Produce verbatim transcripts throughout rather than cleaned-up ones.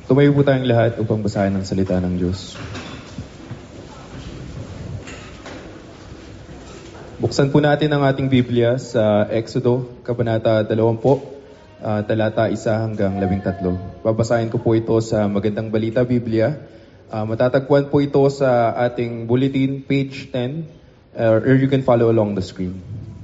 Tumayo po tayong lahat upang basahin ang salita ng Diyos. Buksan po natin ang ating Biblia sa Exodo, Kabanata dalawampu, uh, talata isa hanggang labing tatlo. Babasahin ko po ito sa Magandang Balita Biblia. Uh, matatagpuan po ito sa ating bulletin, page ten, uh, or you can follow along the screen.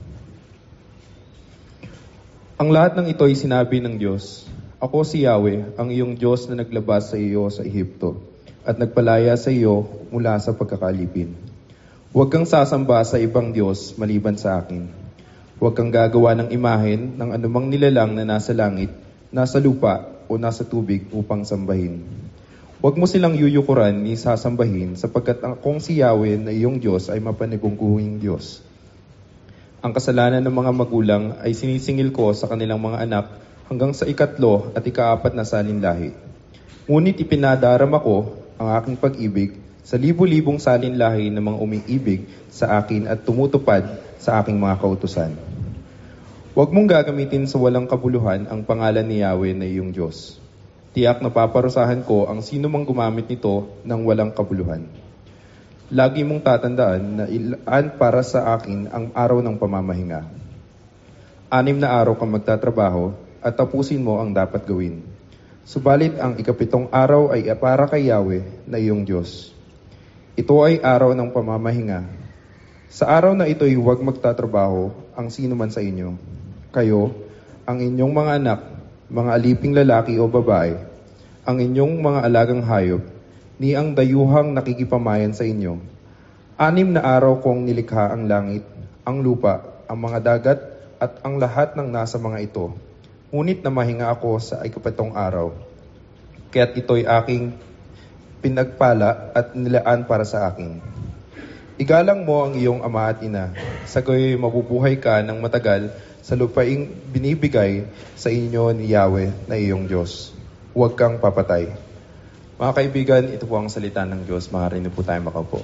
Ang lahat ng ito ay sinabi ng Diyos. Ako si Yahweh, ang iyong Diyos na naglabas sa iyo sa Ehipto at nagpalaya sa iyo mula sa pagkakalipin. Huwag kang sasamba sa ibang Diyos maliban sa akin. Huwag kang gagawa ng imahen ng anumang nilalang na nasa langit, nasa lupa o nasa tubig upang sambahin. Huwag mo silang yuyukuran ni sasambahin sapagkat akong si Yahweh na iyong Diyos ay mapanibungguhing Diyos. Ang kasalanan ng mga magulang ay sinisingil ko sa kanilang mga anak hanggang sa ikatlo at ikaapat na salinlahi. Ngunit ipinadarama ko ang aking pag-ibig sa libu-libong salinlahi ng mga umiibig sa akin at tumutupad sa aking mga kautusan. Huwag mong gagamitin sa walang kabuluhan ang pangalan ni Yahweh na iyong Diyos. Tiyak na paparusahan ko ang sino mang gumamit nito ng walang kabuluhan. Lagi mong tatandaan na ilaan para sa akin ang araw ng pamamahinga. Anim na araw kang magtatrabaho at tapusin mo ang dapat gawin. Subalit ang ikapitong araw ay para kay Yahweh na iyong Diyos. Ito ay araw ng pamamahinga. Sa araw na ito'y huwag magtatrabaho ang sino man sa inyo. Kayo, ang inyong mga anak, mga aliping lalaki o babae, ang inyong mga alagang hayop, ni ang dayuhang nakikipamayan sa inyo. Anim na araw kong nilikha ang langit, ang lupa, ang mga dagat, at ang lahat ng nasa mga ito. Ngunit namahinga ako sa ikapitong araw. Kaya't ito'y aking pinagpala at nilaan para sa akin. Igalang mo ang iyong ama at ina. Sa gayoy mabubuhay ka ng matagal sa lupaing binibigay sa inyo ni Yahweh na iyong Diyos. Huwag kang papatay. Mga kaibigan, ito po ang salita ng Diyos. Maaari po tayo makaupo.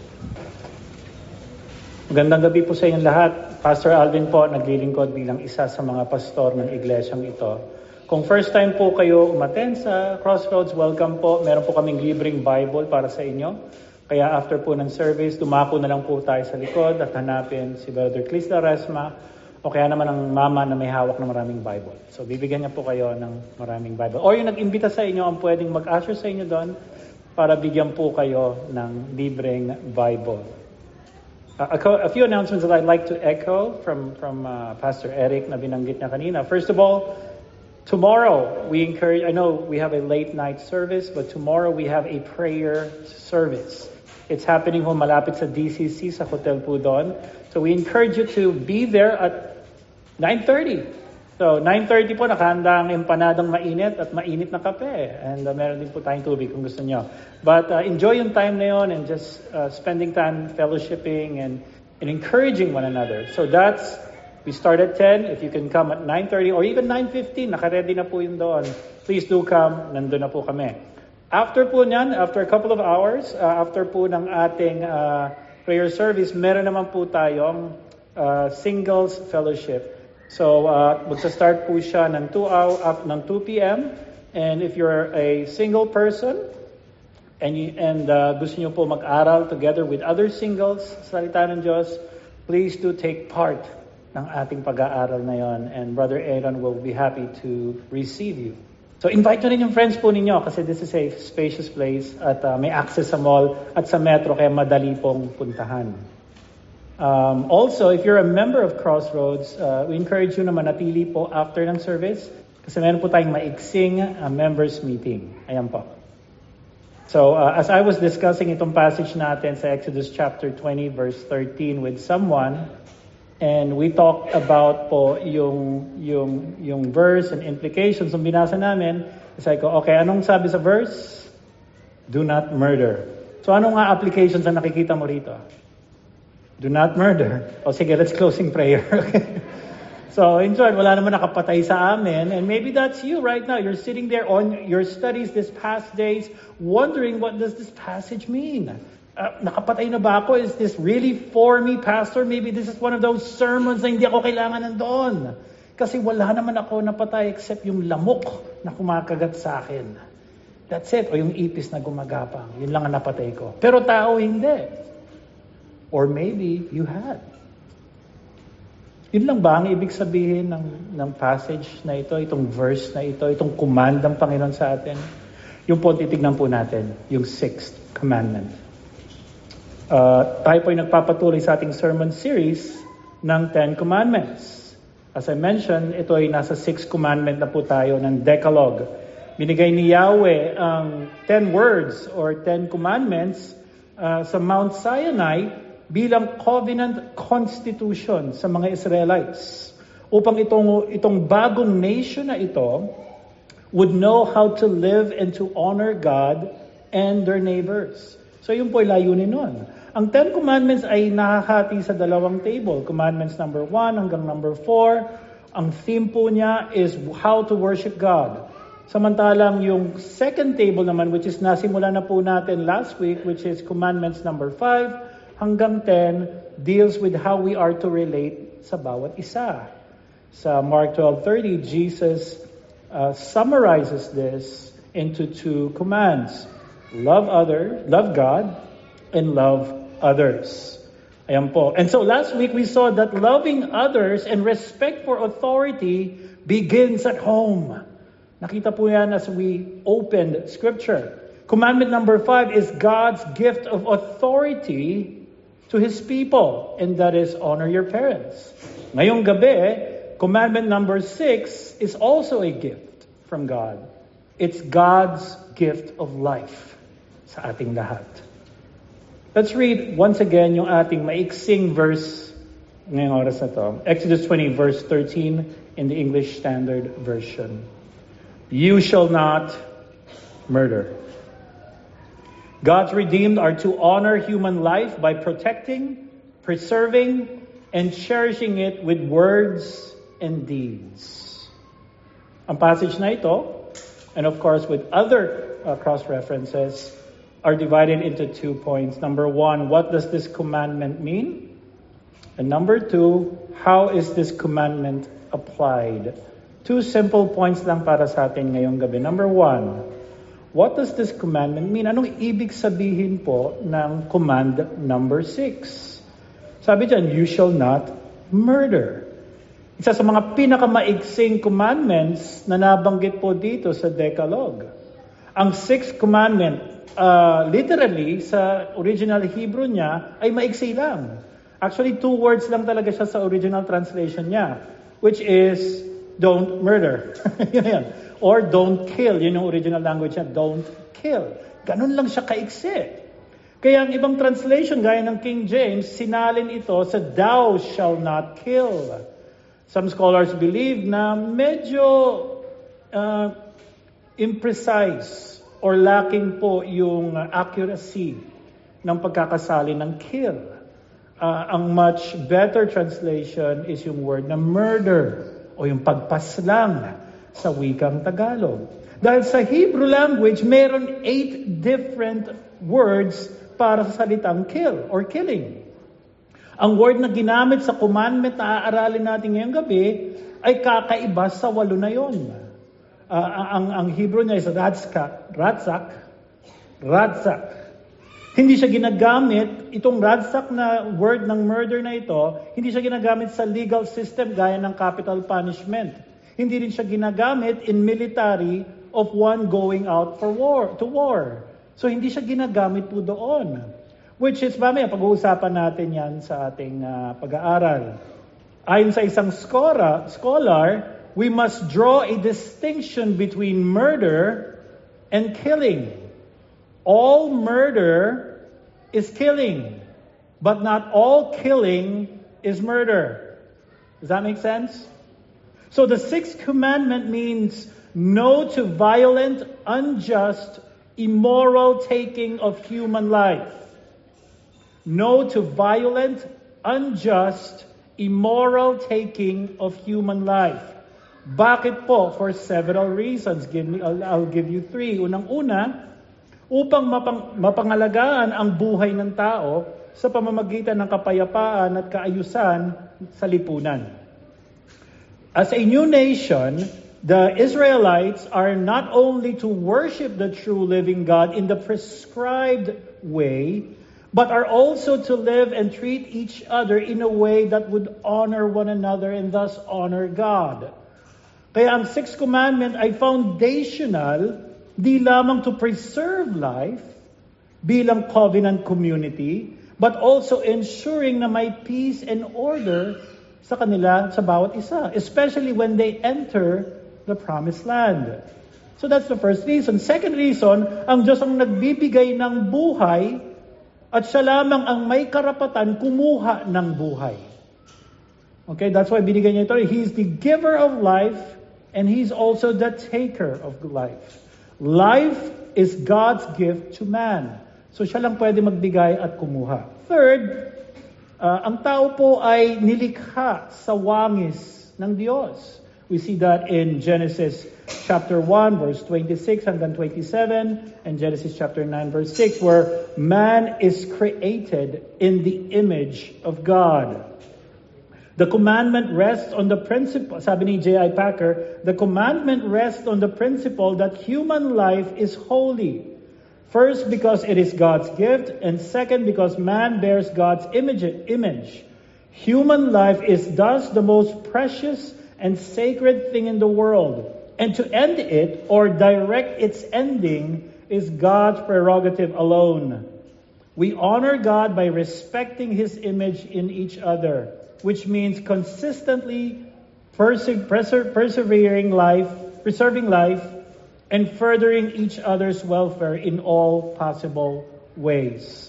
Magandang gabi po sa inyong lahat. Pastor Alvin po, naglilingkod bilang isa sa mga pastor ng iglesyang ito. Kung first time po kayo umattend sa Crossroads, welcome po. Meron po kaming libreng Bible para sa inyo. Kaya after po ng service, dumako na lang po tayo sa likod at hanapin si Brother Clis Laresma o kaya naman ang mama na may hawak ng maraming Bible. So bibigyan niya po kayo ng maraming Bible. O yung nag-imbita sa inyo, ang pwedeng mag-usher sa inyo doon para bigyan po kayo ng libreng Bible. Uh, a few announcements that I'd like to echo from from uh, Pastor Eric na binanggit niya kanina. First of all, tomorrow we encourage, I know we have a late night service, but tomorrow we have a prayer service. It's happening ho malapit sa D C C, sa hotel po doon. So we encourage you to be there at nine thirty. So nine thirty po, nakahanda ang empanadang mainit at mainit na kape. And uh, meron din po tayong tubig kung gusto nyo. But uh, enjoy yung time na yun and just uh, spending time fellowshipping and, and encouraging one another. So that's, we start at ten. If you can come at nine thirty or even nine fifteen, nakaready na po yun doon. Please do come. Nandun na po kami. After po nyan, after a couple of hours, uh, after po ng ating uh, prayer service, meron naman po tayong uh, singles fellowship. So, uh, magsa-start po siya ng two hour, up ng two p.m. And if you're a single person and you, and uh, gusto niyo po mag-aral together with other singles sa salita ng Diyos, please do take part ng ating pag-aaral na yon. And Brother Aaron will be happy to receive you. So, invite nyo rin yung friends po ninyo kasi this is a spacious place at uh, may access sa mall at sa metro kaya madali pong puntahan. Um, also, if you're a member of Crossroads, uh, we encourage you na manatili po after ng service kasi meron po tayong maiksing uh, members meeting. Ayan po. So, uh, as I was discussing itong passage natin sa Exodus chapter twenty, verse thirteen with someone, and we talked about po yung, yung, yung verse and implications ng binasa namin, sabi ko, okay, anong sabi sa verse? Do not murder. So, anong nga applications na nakikita mo rito? Do not murder. O sige, let's closing prayer. Okay. So, in short, wala naman nakapatay sa amin. And maybe that's you right now. You're sitting there on your studies this past days, wondering what does this passage mean? Uh, nakapatay na ba ako? Is this really for me, Pastor? Maybe this is one of those sermons na hindi ako kailangan nandoon. Kasi wala naman ako napatay except yung lamok na kumakagat sa akin. That's it. O yung ipis na gumagapang. Yun lang ang napatay ko. Pero tao hindi. Or maybe you had. Yun lang ba ang ibig sabihin ng, ng passage na ito, itong verse na ito, itong command ng Panginoon sa atin? Yung po, titignan po natin, yung sixth commandment. Uh, tayo po ay nagpapatuloy sa ating sermon series ng Ten Commandments. As I mentioned, ito ay nasa sixth commandment na po tayo ng Decalogue. Binigay ni Yahweh ang ten words or ten commandments uh, sa Mount Sinai bilang covenant constitution sa mga Israelites. Upang itong, itong bagong nation na ito would know how to live and to honor God and their neighbors. So yun po ay layunin nun. Ang Ten Commandments ay nakahati sa dalawang table. Commandments number one hanggang number four. Ang theme po niya is how to worship God. Samantalang yung second table naman, which is nasimula na po natin last week, which is Commandments number five hanggang ten, deals with how we are to relate sa bawat isa. Sa Mark twelve thirty, Jesus uh, summarizes this into two commands. Love other, love God, and love others. Ayan po. And so last week we saw that loving others and respect for authority begins at home. Nakita po yan as we opened Scripture. Commandment number five is God's gift of authority to His people, and that is honor your parents. Ngayong gabi, commandment number six is also a gift from God. It's God's gift of life sa ating lahat. Let's read once again yung ating maiksing verse ngayong oras na to. Exodus twenty verse thirteen in the English Standard Version. You shall not murder. God's redeemed are to honor human life by protecting, preserving, and cherishing it with words and deeds. Ang passage na ito, and of course with other uh, cross-references, are divided into two points. Number one, what does this commandment mean? And number two, how is this commandment applied? Two simple points lang para sa atin ngayong gabi. Number one, what does this commandment mean? Anong ibig sabihin po ng command number six? Sabi dyan, you shall not murder. Isa sa mga pinakamaiksing commandments na nabanggit po dito sa Decalogue. Ang sixth commandment, uh, literally, sa original Hebrew niya, ay maiksi lang. Actually, two words lang talaga siya sa original translation niya, which is, don't murder. Yun yan. Or don't kill. Yun yung original language niya, don't kill. Ganun lang siya kaiksi. Kaya ang ibang translation, gaya ng King James, sinalin ito sa thou shall not kill. Some scholars believe na medyo uh, imprecise or lacking po yung accuracy ng pagkakasali ng kill. Uh, ang much better translation is yung word na murder o yung pagpaslang sa wikang Tagalog. Dahil sa Hebrew language, meron eight different words para sa salitang kill or killing. Ang word na ginamit sa commandment na aaralin natin ngayong gabi ay kakaiba sa walo na yon. Uh, ang, ang Hebrew niya is ratzak, ratzak, ratzak. Hindi siya ginagamit, itong ratzak na word ng murder na ito, hindi siya ginagamit sa legal system gaya ng capital punishment. Hindi rin siya ginagamit in military of one going out for war, to war. So hindi siya ginagamit po doon. Which is, mamaya, pag-uusapan natin yan sa ating uh, pag-aaral. Ayon sa isang scholar, scholar, we must draw a distinction between murder and killing. All murder is killing, but not all killing is murder. Does that make sense? So the sixth commandment means no to violent, unjust, immoral taking of human life. No to violent, unjust, immoral taking of human life. Bakit po? For several reasons. Give me, I'll, I'll give you three. Unang-una, upang mapang, mapangalagaan ang buhay ng tao sa pamamagitan ng kapayapaan at kaayusan sa lipunan. As a new nation, The Israelites are not only to worship the true living God in the prescribed way, but are also to live and treat each other in a way that would honor one another and thus honor God. Kaya ang sixth commandment ay foundational, di lamang to preserve life bilang covenant community, but also ensuring na may peace and order sa kanila, sa bawat isa, especially when they enter the promised land. So that's the first reason. Second reason, ang Diyos ang nagbibigay ng buhay at siya lamang ang may karapatan kumuha ng buhay. Okay, that's why binigay niya ito. He's the giver of life and He's also the taker of life. Life is God's gift to man. So siya lang pwede magbigay at kumuha. Third, uh, ang tao po ay nilikha sa wangis ng Diyos. We see that in Genesis chapter one, verse twenty-six hanggang twenty-seven, and Genesis chapter nine, verse six, where man is created in the image of God. The commandment rests on the principle, sabi ni J I Packer, the commandment rests on the principle that human life is holy. First, because it is God's gift, and second, because man bears God's image. image. Human life is thus the most precious and sacred thing in the world. And to end it, or direct its ending, is God's prerogative alone. We honor God by respecting His image in each other, which means consistently perse- perse- persevering life, preserving life, and furthering each other's welfare in all possible ways.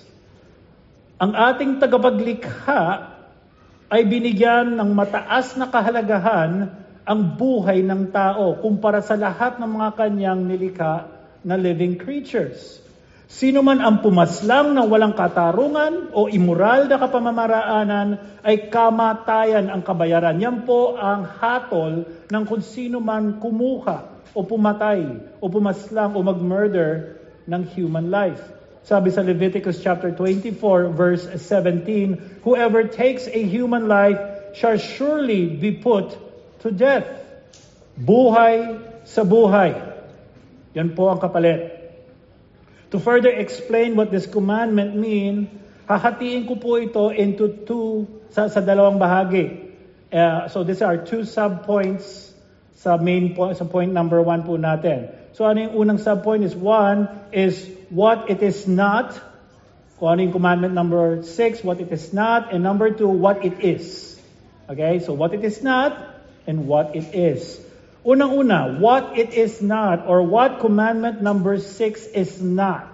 Ang ating tagapaglikha ay binigyan ng mataas na kahalagahan ang buhay ng tao kumpara sa lahat ng mga kanyang nilikha na living creatures. Sino man ang pumaslang ng walang katarungan o immoral na kapamamaraanan ay kamatayan ang kabayaran. Yan po ang hatol ng kung sino man kumuha o pumatay o pumaslang o mag-murder ng human life. Sabi sa Leviticus chapter twenty-four, verse seventeen, whoever takes a human life shall surely be put to death. Buhay sa buhay. Yan po ang kapalit. To further explain what this commandment mean, hahatiin ko po ito into two, sa, sa dalawang bahagi. Uh, so these are two sub-points sa main point, sa point number one po natin. So ano yung unang sub-point is one is what it is not. Kung ano yung commandment number six, what it is not. And number two, what it is. Okay, so what it is not and what it is. Unang-una, what it is not or what commandment number six is not.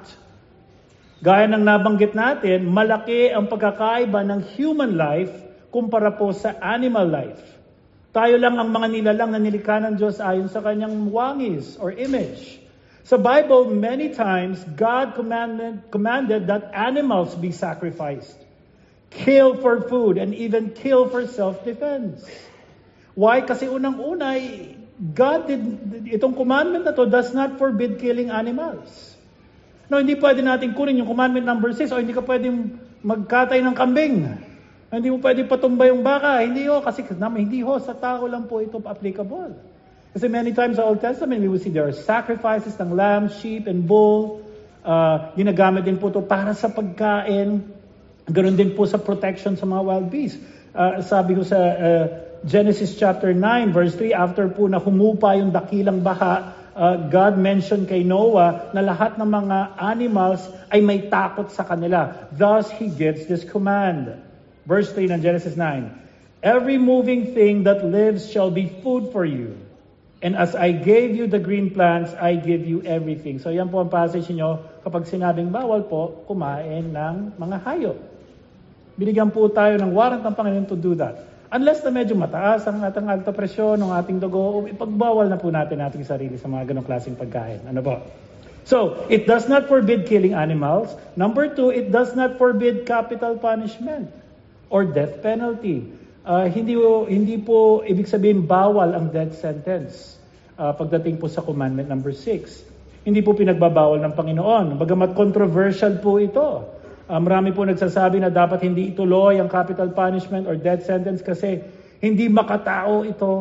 Gaya ng nabanggit natin, malaki ang pagkakaiba ng human life kumpara po sa animal life. Tayo lang ang mga nilalang na nilikha ng Diyos ayon sa kanyang wangis or image. Sa Bible, many times, God commanded, commanded that animals be sacrificed, kill for food, and even kill for self-defense. Why? Kasi unang-una, God did, itong commandment na to does not forbid killing animals. No, hindi pwede natin kunin yung commandment number six o hindi ka pwedeng magkatay ng kambing. Hindi mo pwede patumba yung baka. Hindi ho, kasi hindi ho, sa tao lang po ito applicable. Kasi many times sa Old Testament, we will see there are sacrifices ng lamb, sheep, and bull. Uh, ginagamit din po ito para sa pagkain. Ganon din po sa protection sa mga wild beasts. Uh, sabi ko sa uh, Genesis chapter nine, verse three, after po na humupa yung dakilang baha, uh, God mentioned kay Noah na lahat ng mga animals ay may takot sa kanila. Thus, He gives this command. Verse three ng Genesis nine, every moving thing that lives shall be food for you. And as I gave you the green plants, I give you everything. So yan po ang passage niyo kapag sinabing bawal po kumain ng mga hayop. Binigyan po tayo ng warrant ng Panginoon to do that. Unless na medyo mataas ang ating alta presyon, ng ating dugo, ipagbawal na po natin ating sarili sa mga ganong klaseng pagkain. Ano po? So, it does not forbid killing animals. Number two, it does not forbid capital punishment or death penalty. Uh, hindi, hindi po ibig sabihin bawal ang death sentence uh, pagdating po sa commandment number six. Hindi po pinagbabawal ng Panginoon. Bagamat controversial po ito. Uh, marami po nagsasabi na dapat hindi ituloy ang capital punishment or death sentence kasi hindi makatao ito,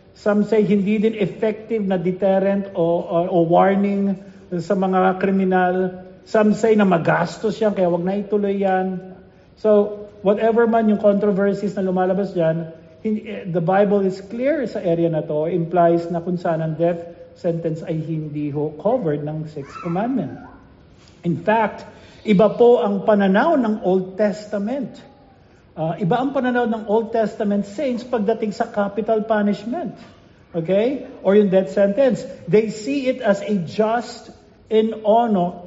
Some say hindi din effective na deterrent o, o, o warning sa mga kriminal. Some say na magastos yan, kaya wag na ituloy yan. So, whatever man yung controversies na lumalabas dyan, the Bible is clear sa area na to, implies na kung saan ang death sentence ay hindi ho covered ng Sixth Commandment. In fact, iba po ang pananaw ng Old Testament. Uh, iba ang pananaw ng Old Testament saints pagdating sa capital punishment. Okay? Or yung death sentence. They see it as a just and honor.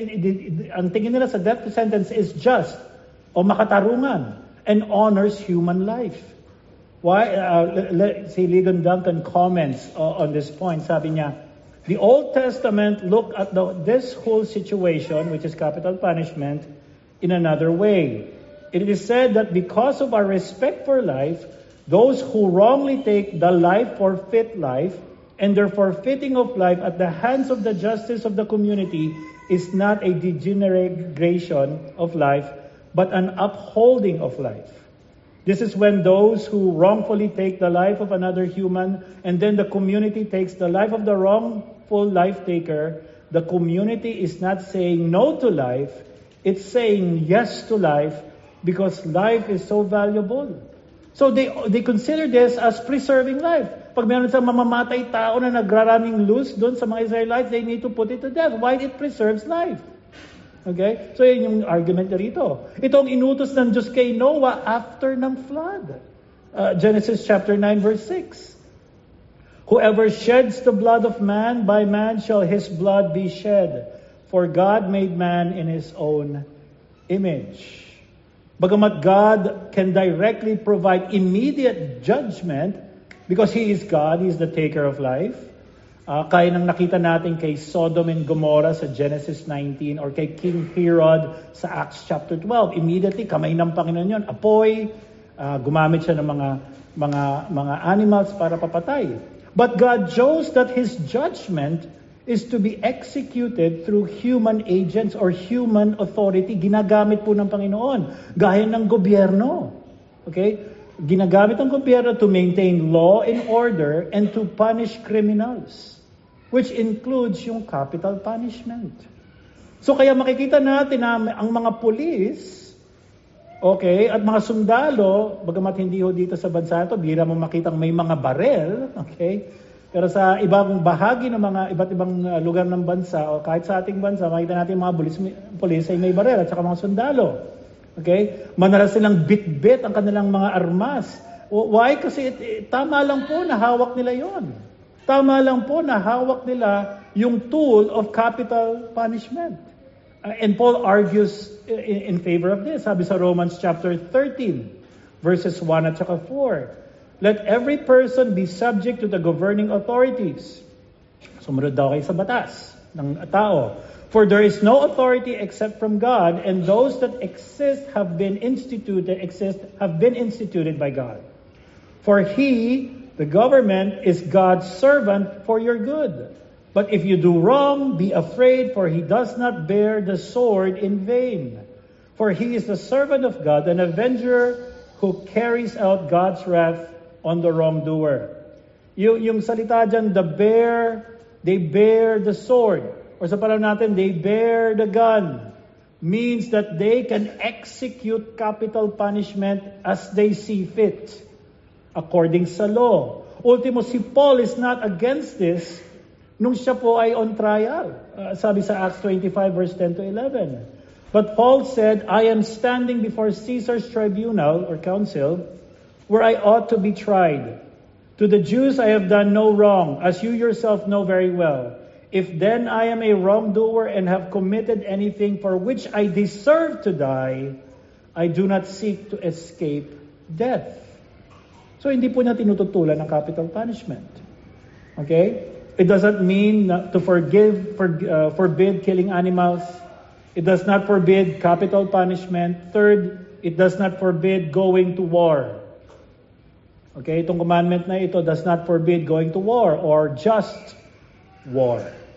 Ang tingin nila sa death sentence is just o makatarungan and honors human life. Why? Uh, let, si Ligon Duncan comments uh, on this point. Sabi niya, the Old Testament looked at the, this whole situation, which is capital punishment, in another way. It is said that because of our respect for life, those who wrongly take the life forfeit life, and their forfeiting of life at the hands of the justice of the community is not a degeneration of life, but an upholding of life. This is when those who wrongfully take the life of another human, and then the community takes the life of the wrongful life taker, the community is not saying no to life, it's saying yes to life, because life is so valuable. So they they consider this as preserving life. Pag meron sa mamamatay tao na nagraraming loose doon sa mga Israelites, they need to put it to death. Why? It preserves life. Okay? So yun yung argument na rito. Ito ang inutos ng Diyos kay Noah after ng flood. Uh, Genesis chapter nine verse six. Whoever sheds the blood of man, by man shall his blood be shed. For God made man in his own image. Bagamat God can directly provide immediate judgment because He is God, He is the taker of life. Uh, kaya nang nakita natin kay Sodom and Gomorrah sa Genesis nineteen or kay King Herod sa Acts chapter twelve. Immediately, kamay ng Panginoon yun. Apoy, uh, gumamit siya ng mga, mga, mga animals para papatay. But God chose that His judgment is to be executed through human agents or human authority. Ginagamit po ng Panginoon. Gaya ng gobyerno. Okay? Ginagamit ng gobyerno to maintain law and order and to punish criminals. Which includes yung capital punishment. So kaya makikita natin na ang mga pulis, okay, at mga sundalo, bagamat hindi ho dito sa bansa ito, bira mo makitang may mga barel, okay? Pero sa ibang bahagi ng mga iba't ibang lugar ng bansa o kahit sa ating bansa, makita natin mga pulis, pulis ay may barel at saka mga sundalo. Okay? Manalas silang bit-bit ang kanilang mga armas. Why? Kasi it, it, tama lang po na hawak nila yon. Tama lang po na hawak nila yung tool of capital punishment. Uh, and Paul argues in, in favor of this. Sabi sa Romans chapter thirteen, verses one at saka four. Let every person be subject to the governing authorities. Sumunod daw kayo sa batas ng tao. For there is no authority except from God, and those that exist have been instituted, exist, have been instituted by God. For He, the government, is God's servant for your good. But if you do wrong, be afraid, for He does not bear the sword in vain. For He is the servant of God, an avenger who carries out God's wrath on the wrongdoer. Yung, yung salita dyan, the bear, they bear the sword. Or sa panahon natin, they bear the gun. Means that they can execute capital punishment as they see fit. According sa law. Ultimo, si Paul is not against this nung siya po ay on trial. Uh, sabi sa Acts twenty-five verse ten to eleven. But Paul said, I am standing before Caesar's tribunal or council, where I ought to be tried. To the Jews I have done no wrong, as you yourself know very well. If then I am a wrongdoer and have committed anything for which I deserve to die, I do not seek to escape death. So hindi po niya tinututulan ng capital punishment. Okay? It doesn't mean to forgive, for, uh, forbid killing animals. It does not forbid capital punishment. Third, it does not forbid going to war. Okay, itong commandment na ito does not forbid going to war or just war.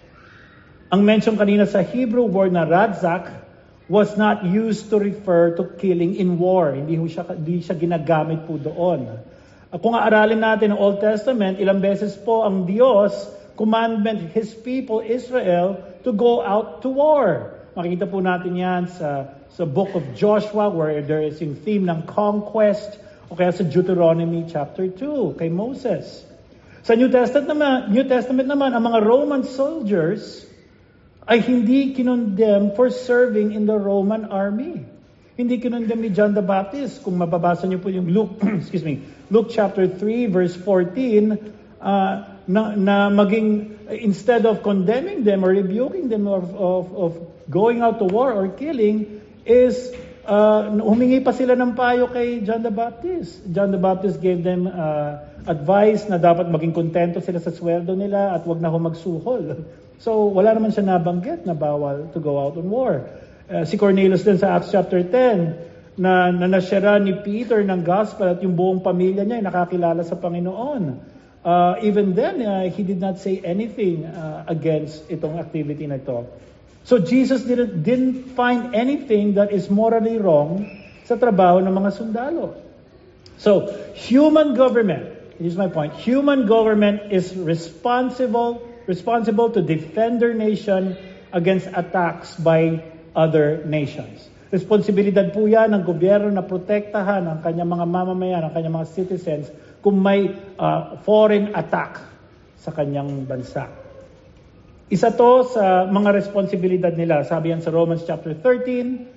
Ang mention kanina sa Hebrew word na radzak was not used to refer to killing in war. Hindi ho siya, hindi siya ginagamit po doon. Kung aaralin natin ang Old Testament, ilang beses po ang Diyos commandment His people, Israel, to go out to war. Makikita po natin yan sa, sa book of Joshua where there is yung theme ng conquest o kaya sa Deuteronomy chapter two kay Moses. Sa New Testament naman, New Testament naman ang mga Roman soldiers ay hindi kinondemn for serving in the Roman army. Hindi kinondemn ni John the Baptist. Kung mababasa niyo po yung Luke, excuse me, Luke chapter three verse fourteen, uh, na, na maging, instead of condemning them or rebuking them of, of, of going out to war or killing, is uh, humingi pa sila ng payo kay John the Baptist. John the Baptist gave them uh, advice na dapat maging kontento sila sa sweldo nila at wag na ho magsuhol. So wala naman siya nabanggit na bawal to go out on war. Uh, si Cornelius din sa Acts chapter ten, na, na nasyara ni Peter ng gospel at yung buong pamilya niya ay nakakilala sa Panginoon. Uh, even then, uh, he did not say anything uh, against itong activity na ito. So Jesus didn't, didn't find anything that is morally wrong sa trabaho ng mga sundalo. So, human government, here's my point, human government is responsible, responsible to defend their nation against attacks by other nations. Responsibilidad po yan ng gobyerno na protektahan ang kanyang mga mamamayan, ang kanyang mga citizens kung may uh, foreign attack sa kanyang bansa. Isa to sa mga responsibilidad nila. Sabi yan sa Romans chapter thirteen,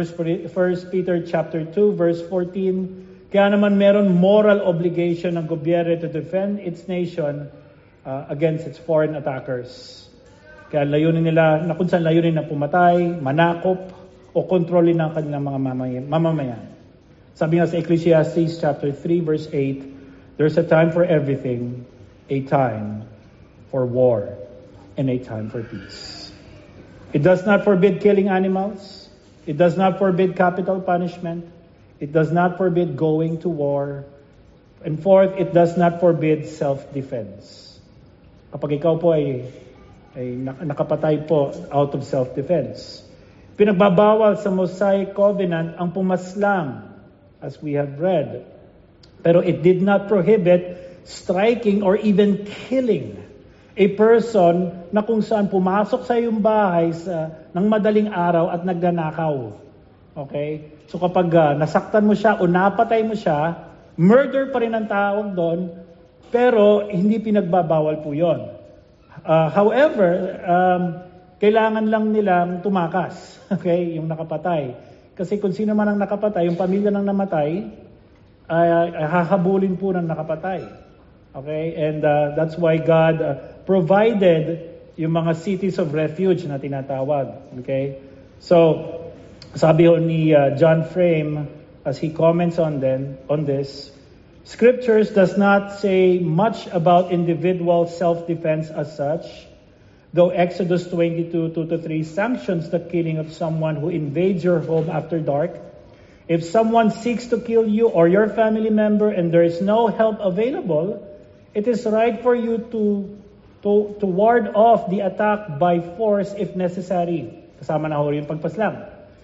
First Peter chapter two verse fourteen. Kaya naman meron moral obligation ng gobyerno to defend its nation uh, against its foreign attackers. Kaya layunin nila, na kung saan layunin na pumatay, manakop, o kontrolin ng kanilang mga mamamayan. Sabi nga sa Ecclesiastes chapter three verse eight, there's a time for everything, a time for war, and a time for peace. It does not forbid killing animals. It does not forbid capital punishment. It does not forbid going to war. And fourth, it does not forbid self-defense. Kapag ikaw po ay ay nakapatay po out of self-defense. Pinagbabawal sa Mosaic Covenant ang pumaslang, as we have read. Pero it did not prohibit striking or even killing a person na kung saan pumasok sa iyong bahay sa, ng madaling araw at nagnanakaw. Okay? So kapag uh, nasaktan mo siya o napatay mo siya, murder pa rin ang tawag doon, pero hindi pinagbabawal po yon. Uh, however, um, kailangan lang nilang tumakas, okay, yung nakapatay. Kasi kung sino man ang nakapatay, yung pamilya ng namatay, ay, ay hahabulin po ng nakapatay. Okay, and uh, that's why God uh, provided yung mga cities of refuge na tinatawag. Okay, so sabi ho ni uh, John Frame as he comments on them on this. Scriptures does not say much about individual self-defense as such, though Exodus twenty-two, two to three sanctions the killing of someone who invades your home after dark. If someone seeks to kill you or your family member and there is no help available, it is right for you to, to, to ward off the attack by force if necessary. Kasama na ho yung pagpaslang.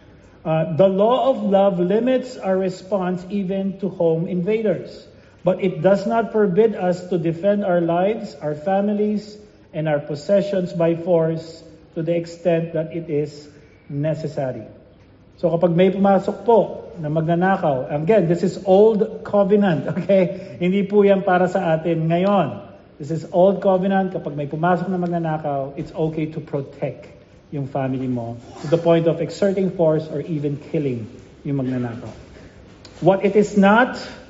Uh, the law of love limits our response even to home invaders. But it does not forbid us to defend our lives, our families, and our possessions by force to the extent that it is necessary. So kapag may pumasok po na magnanakaw, again, this is old covenant, okay? Hindi po yan para sa atin ngayon. This is old covenant. Kapag may pumasok na magnanakaw, it's okay to protect yung family mo to the point of exerting force or even killing yung magnanakaw. What it is not,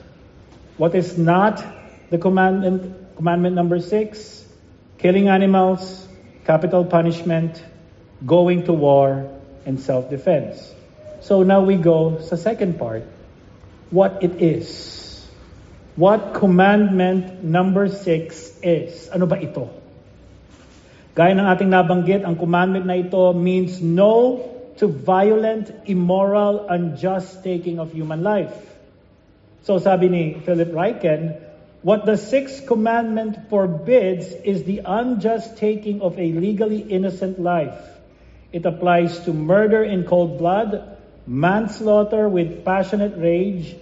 what is not the commandment, commandment number six, killing animals, capital punishment, going to war, and self-defense. So now we go sa second part, what it is. What commandment number six is. Ano ba ito? Gaya ng ating nabanggit, ang commandment na ito means no to violent, immoral, unjust taking of human life. So sabi ni Philip Ryken, what the sixth commandment forbids is the unjust taking of a legally innocent life. It applies to murder in cold blood, manslaughter with passionate rage,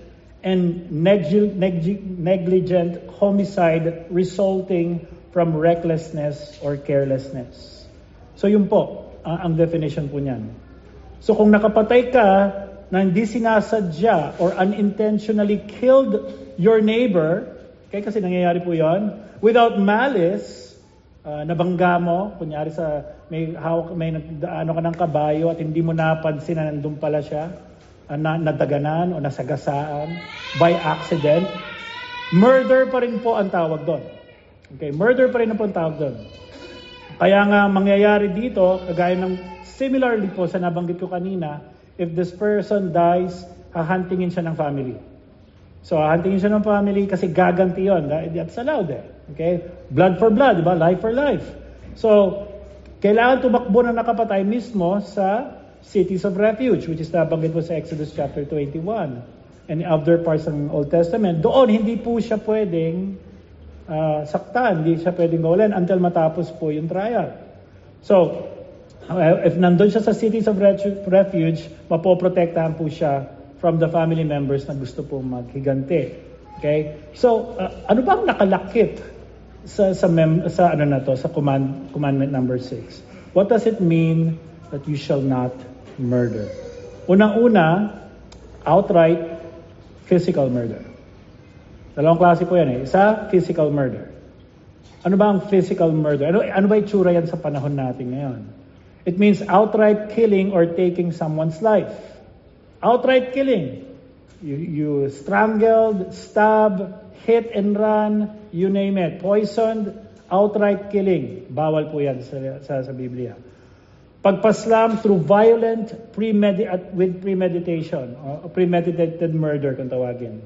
and negli- negli- negligent homicide resulting from recklessness or carelessness. So yun po, ang, ang definition po niyan. So kung nakapatay ka na hindi sinasadya or unintentionally killed your neighbor, okay, kasi nangyayari po yon, without malice, uh, nabangga mo, kunyari sa may hawak, may ano ka ng kabayo at hindi mo napansin na nandun pala siya, uh, na, nadaganan o nasagasaan by accident, murder pa rin po ang tawag doon. Okay, murder pa rin po ang tawag doon. Kaya nga mangyayari dito, kagaya ng similarly po sa nabanggit ko kanina, if this person dies, hahantingin siya ng family. So hahantingin siya ng family kasi gaganti yun. That's allowed eh. Okay? Blood for blood, diba? Life for life. So, kailangan tumakbo na nakapatay mismo sa cities of refuge, which is nabanggit po sa Exodus chapter twenty-one and other parts ng Old Testament. Doon, hindi po siya pwedeng uh, saktan, hindi siya pwedeng gawalan until matapos po yung trial. So, if nandun siya sa cities of refuge, mapoprotektahan po siya from the family members na gusto pong maghigante. Okay? So, uh, ano ba ang nakalakip sa sa, mem, sa ano na to, sa command, commandment number six? What does it mean that you shall not murder? Unang-una, outright physical murder. Dalawang klase po yan eh. Isa, physical murder. Ano ba ang physical murder? Ano, ano ba itsura yan sa panahon natin ngayon? It means outright killing or taking someone's life. Outright killing. You, you strangled, stabbed, hit and run, you name it. Poisoned, outright killing. Bawal po yan sa, sa, sa Biblia. Pagpaslam through violent, premedi- with premeditation, or premeditated murder kung tawagin.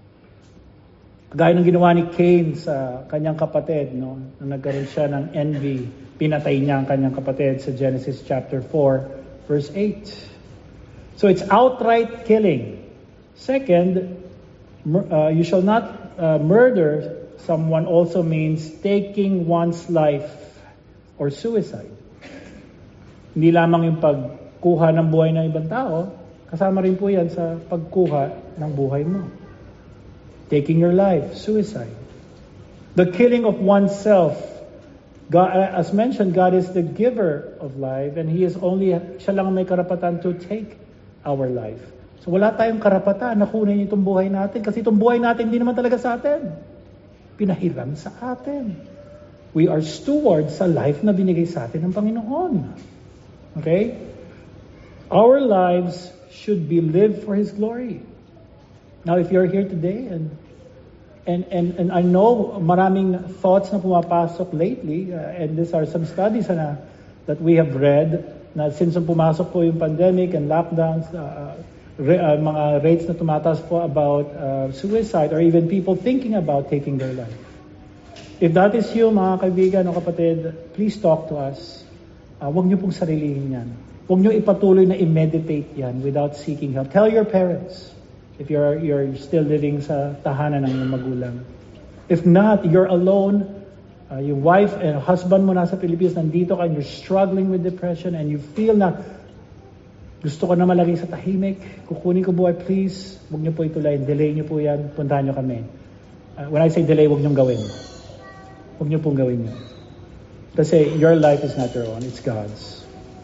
Gaya ng ginawa ni Cain sa kanyang kapatid, no? Nung nagkaroon siya ng envy, pinatay niya ang kanyang kapatid sa Genesis chapter four, verse eight. So it's outright killing. Second, uh, you shall not uh, murder someone also means taking one's life or suicide. Hindi lamang yung pagkuha ng buhay ng ibang tao, kasama rin po yan sa pagkuha ng buhay mo. Taking your life, suicide. The killing of oneself. God, as mentioned, God is the giver of life and He is only, siya lang may karapatan to take our life. So wala tayong karapatan na kunin itong buhay natin kasi itong buhay natin hindi naman talaga sa atin. Pinahiram sa atin. We are stewards sa life na binigay sa atin ng Panginoon. Okay? Our lives should be lived for His glory. Now, if you're here today and and and, and I know maraming thoughts na pumapasok lately, uh, and these are some studies na that we have read na since pumasok po yung pandemic and lockdowns, uh, re, uh, mga rates na tumataas po about uh, suicide or even people thinking about taking their life. If that is you, mga kaibigan o kapatid, please talk to us. Uh, huwag niyo pong sarilihin yan. Huwag niyo ipatuloy na i-meditate yan without seeking help. Tell your parents. If you're you're still living sa tahanan ng iyong magulang. If not, you're alone, uh, yung wife and husband mo nasa Pilipinas, nandito ka and you're struggling with depression and you feel na gusto ko na malagay sa tahimik, kukunin ko buhay, please, huwag niyo po ituloy, delay niyo po yan, puntahan niyo kami. Uh, when I say delay, huwag niyong gawin. Huwag niyo pong gawin yun. Kasi your life is not your own, it's God's.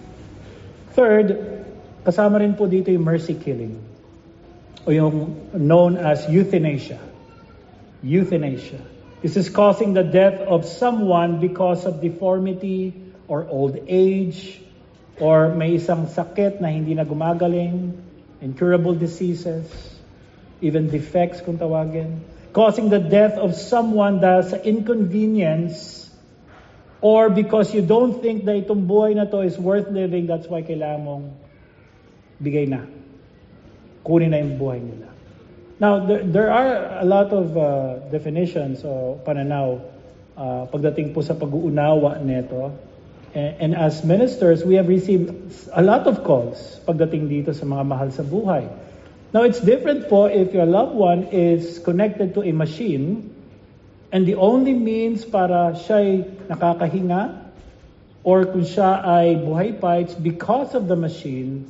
Third, kasama rin po dito yung mercy killing. O yung known as euthanasia. Euthanasia. This is causing the death of someone because of deformity or old age or may isang sakit na hindi na gumagaling, incurable diseases, even defects kung tawagin. Causing the death of someone dahil sa inconvenience or because you don't think na itong buhay na to is worth living, that's why kailangan mong bigay na. Kunin na yung buhay nila. Now, there, there are a lot of uh, definitions o pananaw uh, pagdating po sa pag-uunawa nito. And, and as ministers, we have received a lot of calls pagdating dito sa mga mahal sa buhay. Now, it's different po if your loved one is connected to a machine and the only means para siya'y nakakahinga or kung siya ay buhay pa, it's because of the machine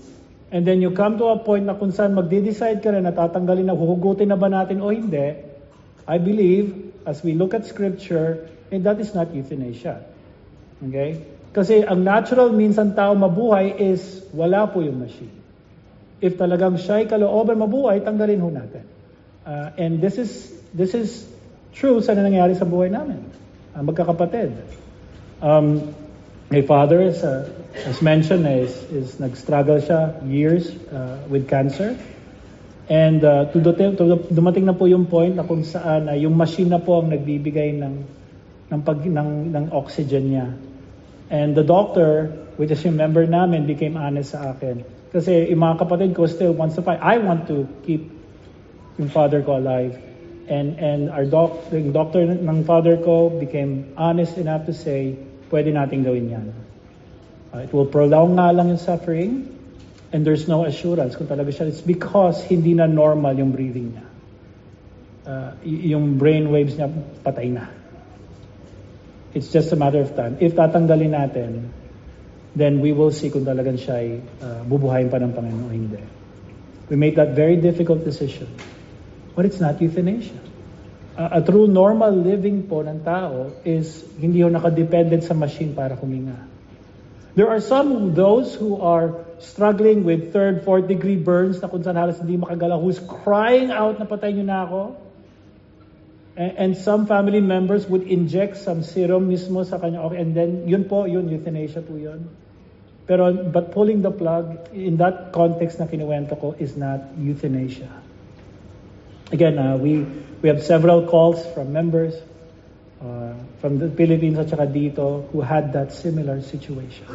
And then you come to a point na kung saan magde-decide ka na natatanggalin na, huhugutin na ba natin o hindi, I believe, as we look at Scripture, and that is not euthanasia. Okay? Kasi ang natural means ang tao mabuhay is wala po yung machine. If talagang siya'y kalooban mabuhay, tanggalin ho natin. Uh, and this is this is true sa nangyayari sa buhay namin. Uh, magkakapatid. Um, my father is, uh, as mentioned, is, is nag-struggle siya years uh, with cancer. And uh, to, to, to, dumating na po yung point na kung saan uh, yung machine na po ang nagbibigay ng, ng, pag, ng, ng oxygen niya. And the doctor, which is yung member namin, became honest sa akin. Kasi yung mga kapatid ko still wants to fight. I want to keep yung father ko alive. And and our doc, yung doctor ng father ko became honest enough to say, pwede nating gawin yan. Uh, it will prolong nga lang yung suffering, and there's no assurance kung talaga siya. It's because hindi na normal yung breathing niya. Uh, y- yung brain waves niya, patay na. It's just a matter of time. If tatanggalin natin, then we will see kung talagang siya ay uh, bubuhayin pa ng Panginoon o hindi. We made that very difficult decision. But it's not euthanasia. Uh, a true normal living po ng tao is hindi ho nakadependent sa machine para huminga. There are some those who are struggling with third, fourth degree burns na kung saan halos hindi makagalaw, who's crying out na patay niyo na ako. And, and some family members would inject some serum mismo sa kanya. Okay, and then yun po, yun, euthanasia po yun. Pero, but pulling the plug, in that context na kinuwento ko, is not euthanasia. Again, uh, we we have several calls from members uh, from the Philippines at saka dito who had that similar situation.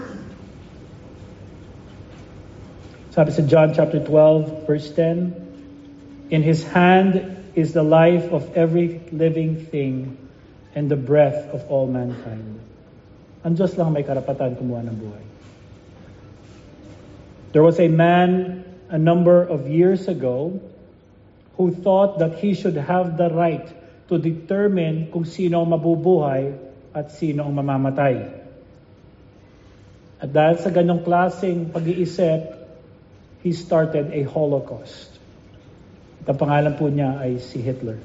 Sabi sa John chapter twelve, verse ten, in His hand is the life of every living thing and the breath of all mankind. Ang Diyos lang may karapatan kumuha ng buhay. There was a man a number of years ago who thought that he should have the right to determine kung sino ang mabubuhay at sino ang mamamatay. At dahil sa ganyong klaseng pag-iisip, he started a Holocaust. At ang pangalan po niya ay si Hitler.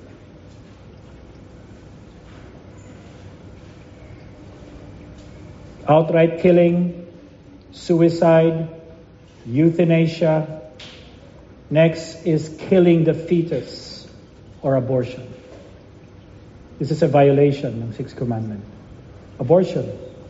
Outright killing, suicide, euthanasia. Next is killing the fetus or abortion. This is a violation ng Sixth Commandment. Abortion.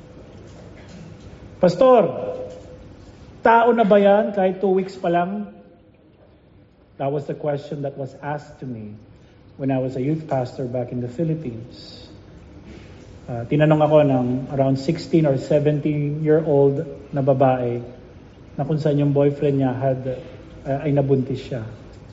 Pastor, tao na ba yan kahit two weeks pa lang? That was the question that was asked to me when I was a youth pastor back in the Philippines. Uh, tinanong ako ng around sixteen or seventeen-year-old na babae na kung saan yung boyfriend niya had Uh, ay nabuntis siya.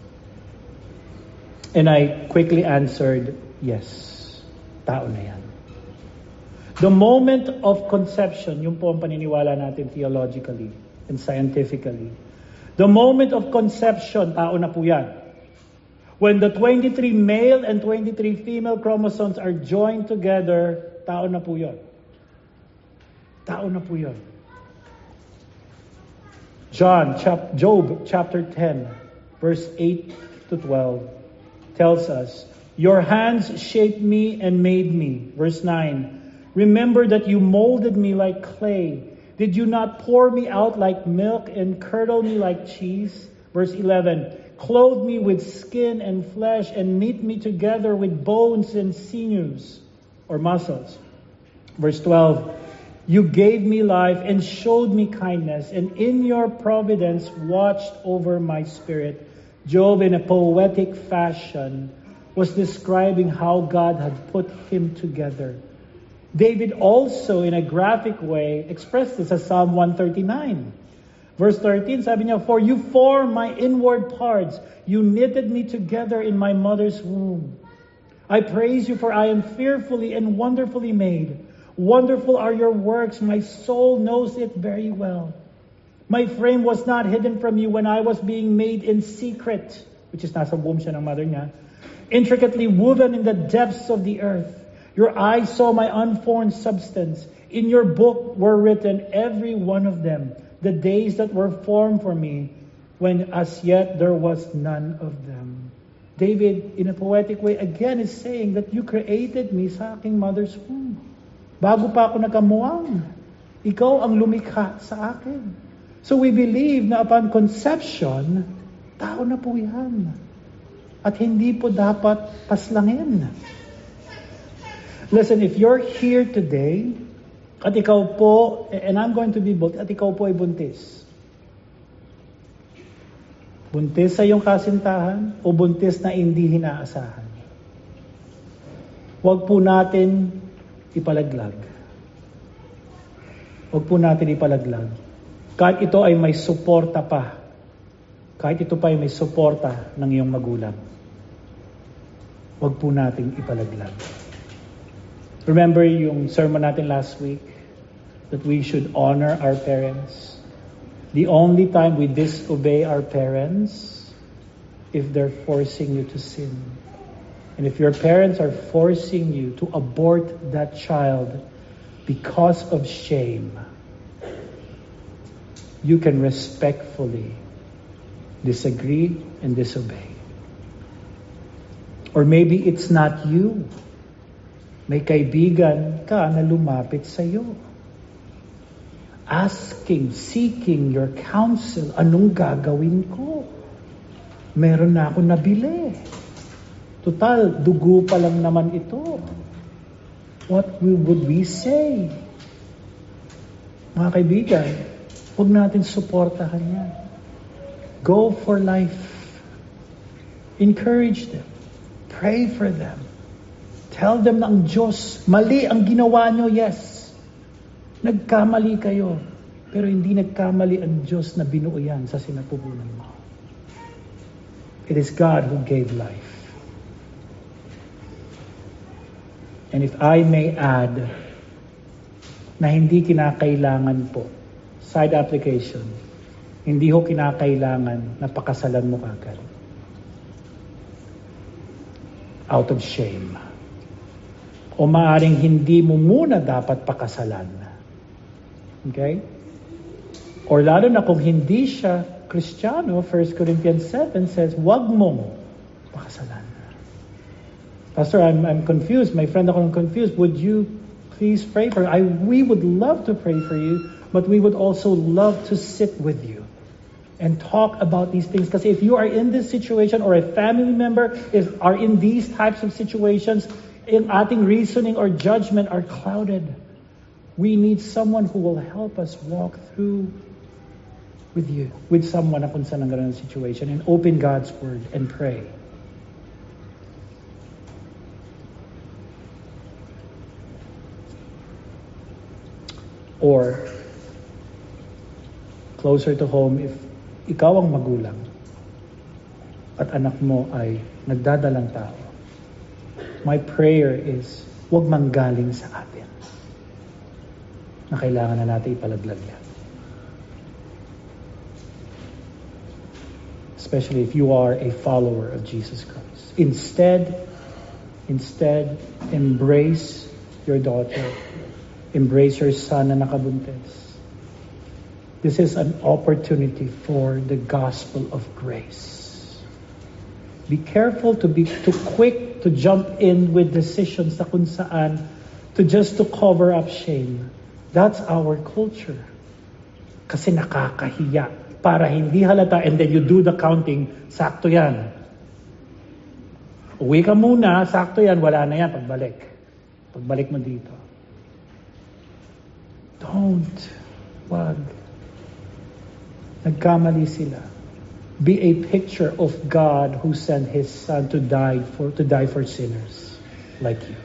And I quickly answered, yes, tao na yan. The moment of conception, yung po ang paniniwala natin theologically and scientifically. The moment of conception, tao na po yan. When the twenty-three male and twenty-three female chromosomes are joined together, tao na po yun. Tao na po yun. John, chap, Job chapter ten, verse eight to twelve tells us, your hands shaped me and made me. Verse nine, remember that you molded me like clay. Did you not pour me out like milk and curdle me like cheese? Verse eleven, clothe me with skin and flesh and knit me together with bones and sinews or muscles. Verse twelve, you gave me life and showed me kindness, and in your providence watched over my spirit. Job, in a poetic fashion, was describing how God had put him together. David also, in a graphic way, expressed this as Psalm one thirty-nine. Verse thirteen, sabi niya, for you formed my inward parts. You knitted me together in my mother's womb. I praise you, for I am fearfully and wonderfully made. Wonderful are your works. My soul knows it very well. My frame was not hidden from you when I was being made in secret, which is nasa womb siya ng mother niya, intricately woven in the depths of the earth. Your eyes saw my unformed substance. In your book were written, every one of them, the days that were formed for me, when as yet there was none of them. David, in a poetic way, again is saying that you created me sa aking mother's womb. Bago pa ako nagkamuwang, ikaw ang lumikha sa akin. So we believe na upon conception, tao na po yan. At hindi po dapat paslangin. Listen, if you're here today, at ikaw po, and I'm going to be bold, at ikaw po ay buntis. Buntis sa iyong kasintahan o buntis na hindi hinaasahan. Huwag po natin ipalaglag. Huwag po natin ipalaglag. Kahit ito ay may suporta pa. Kahit ito pa ay may suporta ng iyong magulang. Huwag po natin ipalaglag. Remember yung sermon natin last week that we should honor our parents. The only time we disobey our parents if they're forcing you to sin. And if your parents are forcing you to abort that child because of shame, you can respectfully disagree and disobey. Or maybe it's not you. May kaibigan ka na lumapit sa iyo. Asking, seeking your counsel, anong gagawin ko? Meron na ako nabili. Total, dugo pa lang naman ito. What would we say? Mga kaibigan, huwag natin suportahan yan. Go for life. Encourage them. Pray for them. Tell them na ang Diyos, mali ang ginawa nyo, yes. Nagkamali kayo. Pero hindi nagkamali ang Diyos na binuo yan sa sinapupunan mo. It is God who gave life. And if I may add, na hindi kinakailangan po, side application, hindi ho kinakailangan na pakasalan mo kagad. Out of shame. O maaring hindi mo muna dapat pakasalan. Okay? Or lalo na kung hindi siya Kristiyano, First Corinthians seven says, wag mong pakasalan. Pastor, I'm, I'm confused. My friend, ako I'm confused. Would you please pray for I We would love to pray for you, but we would also love to sit with you and talk about these things. Because if you are in this situation or a family member is are in these types of situations, in ating reasoning or judgment are clouded. We need someone who will help us walk through with you, with someone na kung saan ang ganun situation, and open God's Word and pray. Or, closer to home, if ikaw ang magulang at anak mo ay nagdadalang tao, my prayer is, huwag manggaling sa atin na kailangan na natin ipalaglag yan. Especially if you are a follower of Jesus Christ. Instead, instead, embrace your daughter. Embrace your son na nakabuntis. This is an opportunity for the gospel of grace. Be careful to be too quick to jump in with decisions na kung saan to just to cover up shame. That's our culture. Kasi nakakahiya. Para hindi halata and then you do the counting, sakto yan. Uwi ka muna, sakto yan, wala na yan, pagbalik. Pagbalik mo dito. Don't. Wag. Nagkamali sila. Be a picture of God who sent His Son to die for to die for sinners like you.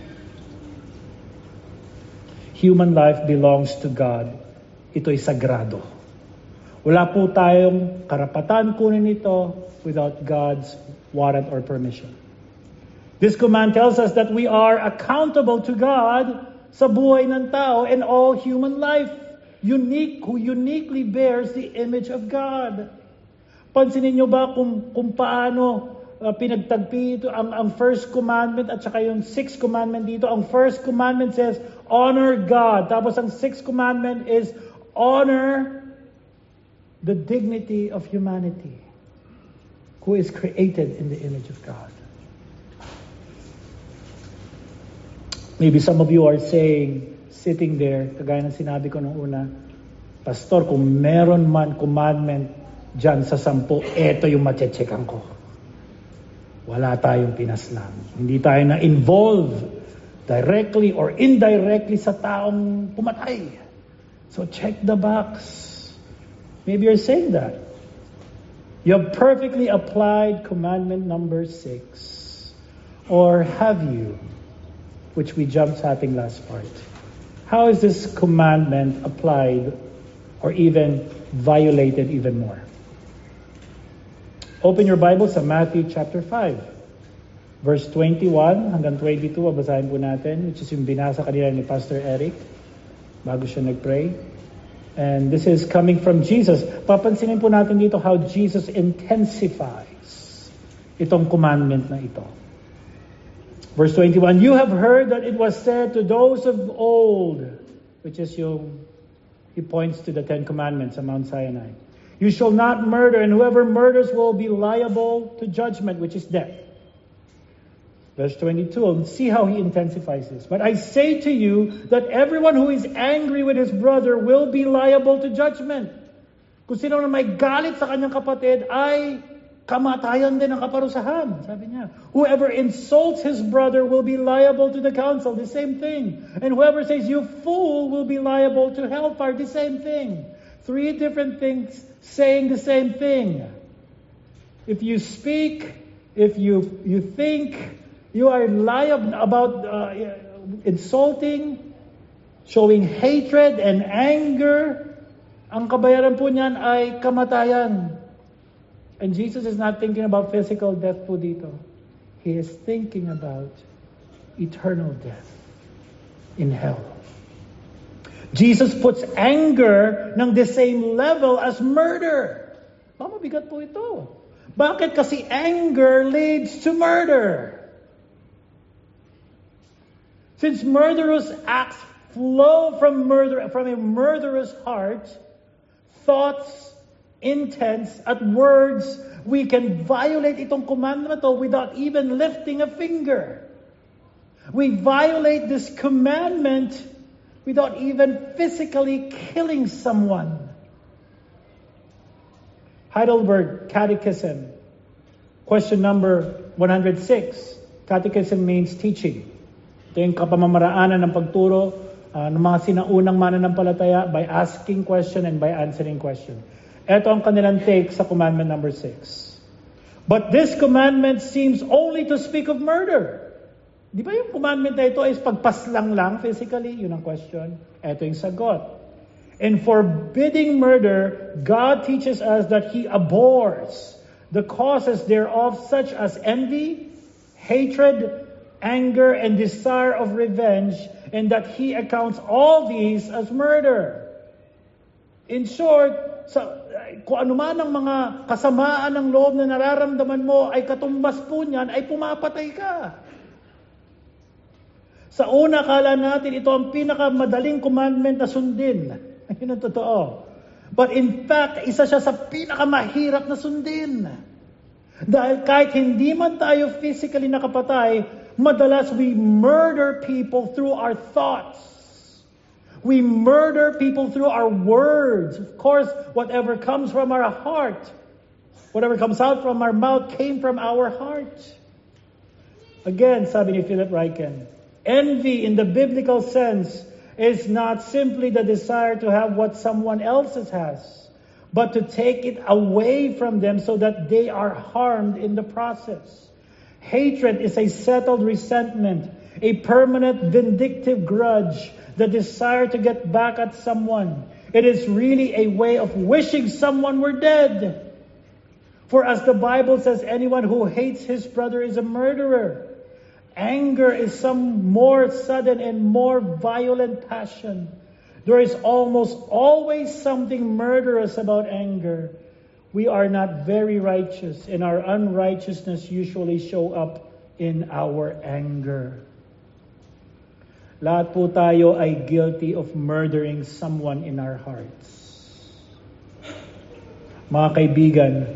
Human life belongs to God. Ito'y sagrado. Wala po tayong karapatan kunin ito without God's warrant or permission. This command tells us that we are accountable to God sa buhay ng tao and all human life. Unique, who uniquely bears the image of God. Pansinin niyo ba kung, kung paano uh, pinagtagpi ito ang, ang first commandment at saka yung sixth commandment dito? Ang first commandment says, honor God. Tapos ang sixth commandment is, honor the dignity of humanity. who is created in the image of God. Maybe some of you are saying, sitting there, kagaya ng sinabi ko nung una, Pastor, kung meron man commandment dyan sa sampu, eto yung matcheckan ko. Wala tayong pinaslang. Hindi tayo na-involve directly or indirectly sa taong pumatay. So check the box. Maybe you're saying that. You have perfectly applied commandment number six. Or have you? Which we jumped sa ating last part. How is this commandment applied or even violated even more? Open your Bible sa Matthew chapter five. Verse twenty-one hanggang twenty-two, babasahin po natin, which is yung binasa kanina ni Pastor Eric bago siya nag-pray. And this is coming from Jesus. Papansinin po natin dito how Jesus intensifies itong commandment na ito. Verse twenty-one, you have heard that it was said to those of old, which is yung, he points to the Ten Commandments on Mount Sinai. You shall not murder, and whoever murders will be liable to judgment, which is death. Verse twenty-two, see how he intensifies this. But I say to you that everyone who is angry with his brother will be liable to judgment. Kung sino na may galit sa kanyang kapatid ay kamatayan din ang kaparusahan. Sabi niya, whoever insults his brother will be liable to the council. The same thing. And whoever says, you fool, will be liable to hellfire. The same thing. Three different things saying the same thing. If you speak, if you you think, you are liable about uh, insulting, showing hatred and anger, ang kabayaran po niyan ay kamatayan. And Jesus is not thinking about physical death po dito. He is thinking about eternal death in hell. Jesus puts anger ng the same level as murder. Mama, bigat po ito. Bakit? Kasi anger leads to murder. Since murderous acts flow from murder from a murderous heart, thoughts, intents, at words, we can violate itong commandment to without even lifting a finger. We violate this commandment without even physically killing someone. Heidelberg Catechism, question number one hundred six. Catechism means teaching. Ito yung kapamamaraanan ng pagturo uh, ng mga sinaunang mananampalataya by asking question and by answering question. Ito ang kanilang take sa commandment number six. But this commandment seems only to speak of murder. Di ba yung commandment na ito is pagpaslang lang physically? Yun ang question. Ito yung sagot. In forbidding murder, God teaches us that He abhors the causes thereof such as envy, hatred, anger, and desire of revenge, and that He accounts all these as murder. In short, sa, kung ano man ang mga kasamaan ng loob na nararamdaman mo ay katumbas po niyan, ay pumapatay ka. Sa una, kala natin ito ang pinakamadaling commandment na sundin. Yun ang totoo. But in fact, isa siya sa pinakamahirap na sundin. Dahil kahit hindi man tayo physically nakapatay, madalas we murder people through our thoughts. We murder people through our words. Of course, whatever comes from our heart, whatever comes out from our mouth came from our heart. Again, sabi ni Philip Ryken, envy in the biblical sense is not simply the desire to have what someone else has, but to take it away from them so that they are harmed in the process. Hatred is a settled resentment, a permanent vindictive grudge, the desire to get back at someone. It is really a way of wishing someone were dead. For as the Bible says, anyone who hates his brother is a murderer. Anger is some more sudden and more violent passion. There is almost always something murderous about anger. We are not very righteous, and our unrighteousness usually show up in our anger. Lahat po tayo ay guilty of murdering someone in our hearts. Mga kaibigan,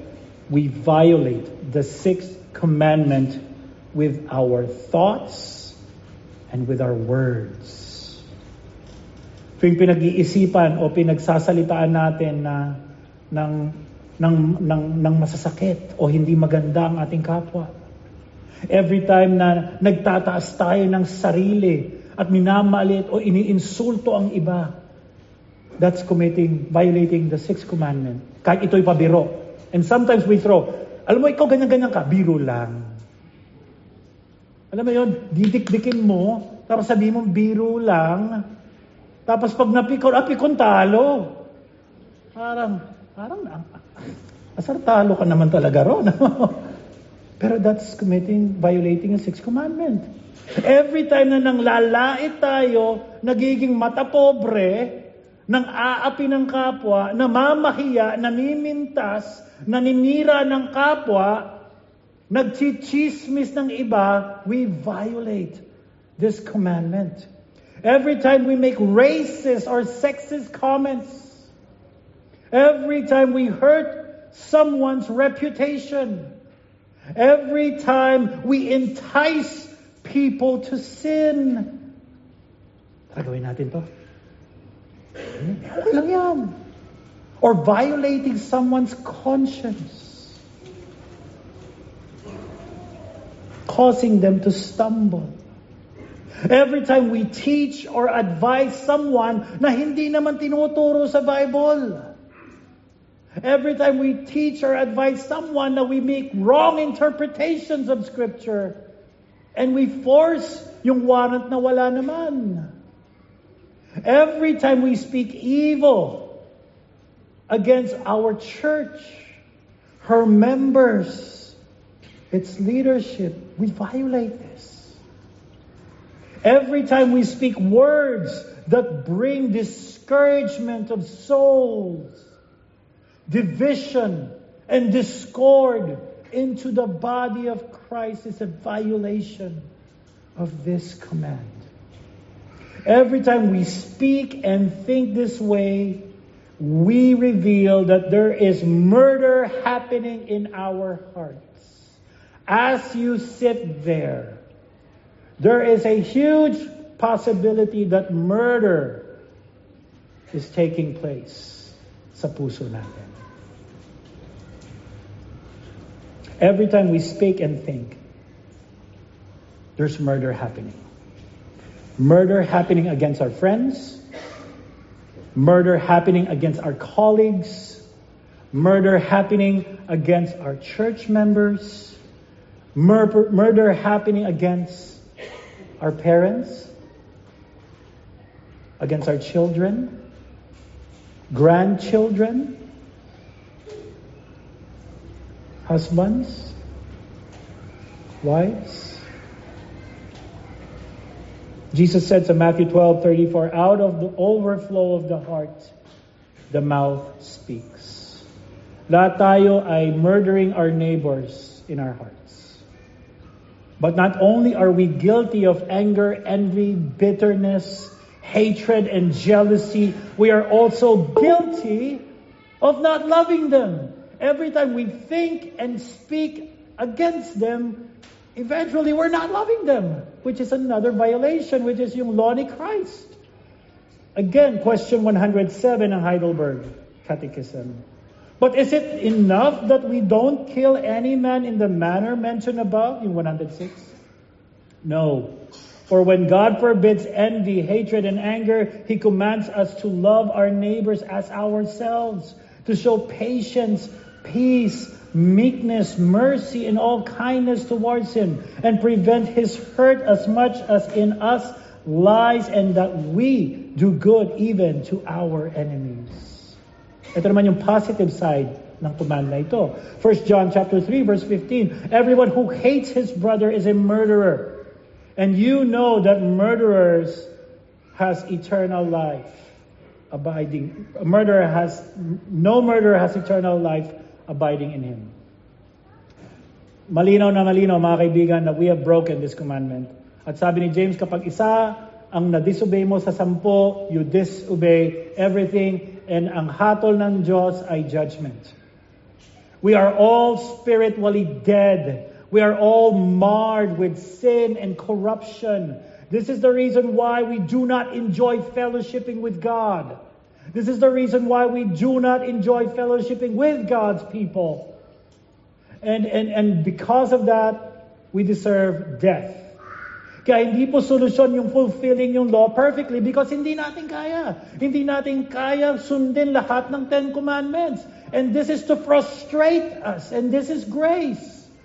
we violate the sixth commandment with our thoughts and with our words. Tuwing pinag-iisipan o pinagsasalitaan natin na ng, ng, ng, ng masasakit o hindi maganda ang ating kapwa. Every time na nagtataas tayo ng sarili at minamalit o iniinsulto ang iba, that's committing, violating the sixth commandment. Kahit ito'y pabiro. And sometimes we throw, alam mo, ikaw ganyan-ganyan ka, biro lang. Alam mo yun, didikdikin mo, tapos sabihin mo, biro lang. Tapos pag napikon, apikon talo. Parang, parang, asar talo ka naman talaga ron. Pero that's committing, violating the sixth commandment. Every time na nang lalait tayo, nagiging mata pobre, nang aapi ng kapwa, namamahiya, namimintas, naninira ng kapwa, nagchichismis ng iba, we violate this commandment. Every time we make racist or sexist comments, every time we hurt someone's reputation, every time we entice people to sin, gagawin natin to. Okay lang yan. Or violating someone's conscience, causing them to stumble. Every time we teach or advise someone na hindi naman tinuturo sa Bible. Every time we teach or advise someone that we make wrong interpretations of Scripture and we force yung warrant na wala naman. Every time we speak evil against our church, her members, its leadership, we violate this. Every time we speak words that bring discouragement of souls, division, and discord into the body of Christ is a violation of this command. Every time we speak and think this way, we reveal that there is murder happening in our hearts. As you sit there, there is a huge possibility that murder is taking place sa puso natin. Every time we speak and think, there's murder happening. Murder happening against our friends, murder happening against our colleagues, murder happening against our church members, murder, murder happening against our parents, against our children, grandchildren, husbands, wives. Jesus said to Matthew twelve thirty-four, out of the overflow of the heart, the mouth speaks. Lahat tayo ay murdering our neighbors in our hearts. But not only are we guilty of anger, envy, bitterness, hatred, and jealousy, we are also guilty of not loving them. Every time we think and speak against them, eventually we're not loving them, which is another violation, which is yung law ni Christ. Again, question one hundred seven ng Heidelberg Catechism. But is it enough that we don't kill any man in the manner mentioned above, in one hundred six? No. For when God forbids envy, hatred, and anger, He commands us to love our neighbors as ourselves, to show patience, peace, meekness, mercy, and all kindness towards Him, and prevent His hurt as much as in us lies, and that we do good even to our enemies. Ito naman yung positive side ng command na ito. First John chapter three verse fifteen. Everyone who hates his brother is a murderer. And you know that murderers has eternal life abiding. A murderer has no murderer has eternal life abiding in him. Malinaw na malinaw mga kaibigan na we have broken this commandment. At sabi ni James, kapag isa ang na-disobey mo sa sampo, you disobey everything, and ang hatol ng Diyos ay judgment. We are all spiritually dead. We are all marred with sin and corruption. This is the reason why we do not enjoy fellowshipping with God. This is the reason why we do not enjoy fellowshipping with God's people. And, and, and because of that, we deserve death. Kaya hindi po solusyon yung fulfilling yung law perfectly because hindi natin kaya. Hindi natin kaya sundin lahat ng Ten Commandments. And this is to frustrate us. And this is grace.